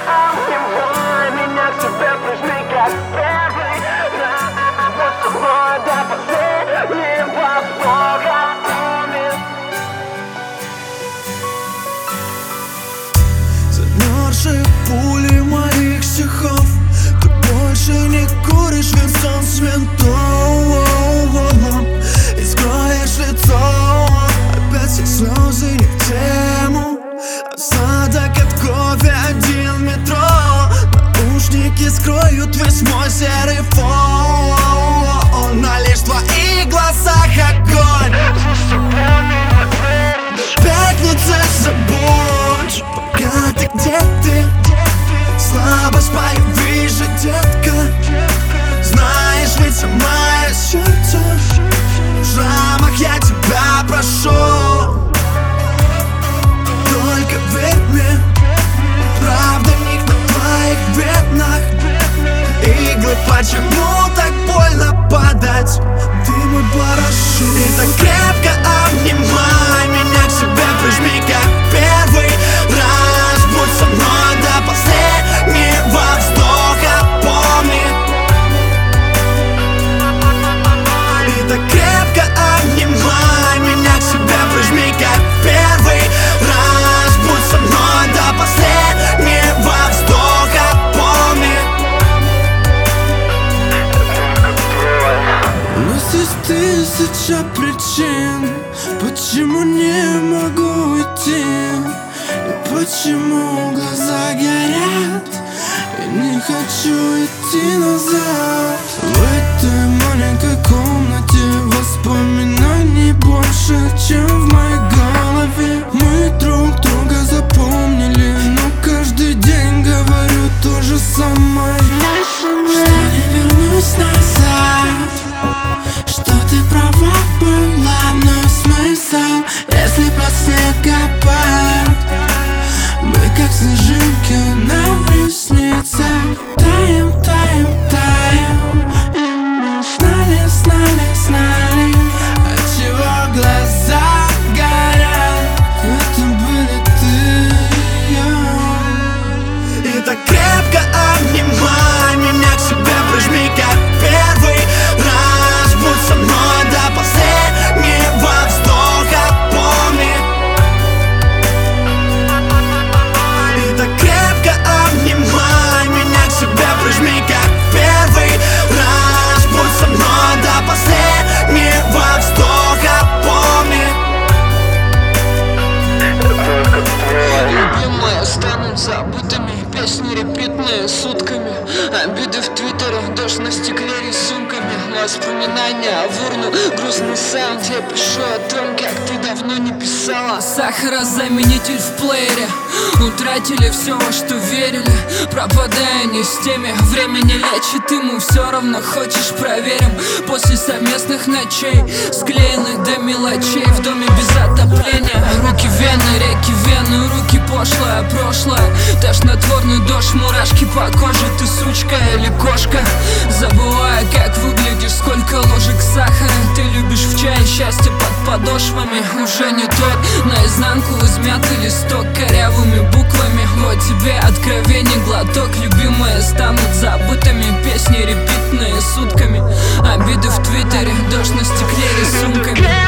обнимай меня к себе, прижми как первый раз. Будь со мной до последнего вздоха. Замерзшие пули моих стихов, ты больше не куришь винсон с ментолом и скроешь лицо. Опять все слезы не в тему, осадок от кофе один в метро. Наушники скроют весь мой серый фон, но лишь в твоих глазах огонь. Пятница, забудь, пока ты где ты. Слабость мою вижу, детка. Знаешь, ведь самое сердце в шрамах, я тебя прошу. Только верь мне, правда в них на твоих венах. Иглы, почему так больно подать? Ты мой парашют. И так крепко обнимай меня к себе, прижми как первый раз. Будь со мной до последнего вздоха, помни. И так крепко обнимай меня к себе, прижми как первый раз. Будь со мной до последнего вздоха, помни. Но здесь тысяча причин, почему не могу уйти. И почему глаза горят, и не хочу идти назад. В этой маленькой комнате воспоминаний больше, чем в моей голове. Мы друг друга запомнили, но каждый день говорю то же самое. Что не вернусь назад, что ты права была, но смысл, если после копать. Мы как снежинки на ресницах, таем, таем, таем. И мы знали, отчего глаза горят. Это были ты и я. И так крепко обнимай меня к себе, прижми как первый раз. Будь со мной до последнего вздоха, помни. И так крепко обнимай меня к себе, прижми как первый раз. Будь со мной до последнего вздоха, помни. Любимые станут забытыми, песни репитные сутками. Обиды в твиттере, дождь на стекле рисунками. Воспоминания в урну, грустный саунд. Я пишу о том, как ты давно не писала. Сахарозаменитель в плеере. Утратили все, во что верили, пропадая не с теми. Время не лечит, ему все равно хочешь, проверим. После совместных ночей, склеенных до мелочей, в доме без отопления. Руки вены, реки вены, руки пошлое прошлое. Тошнотворный дождь, мурашки по коже. Ты сучка или кошка? Забывая, как выглядишь, сколько ложек сахара. Ты любишь в чае счастье под подошвами. Уже не тот, наизнанку измятый листок корявыми буквами. Вот тебе откровение, глоток. Любимые станут забытыми, песни репитные сутками. Обиды в твиттере, дождь на стекле рисунками.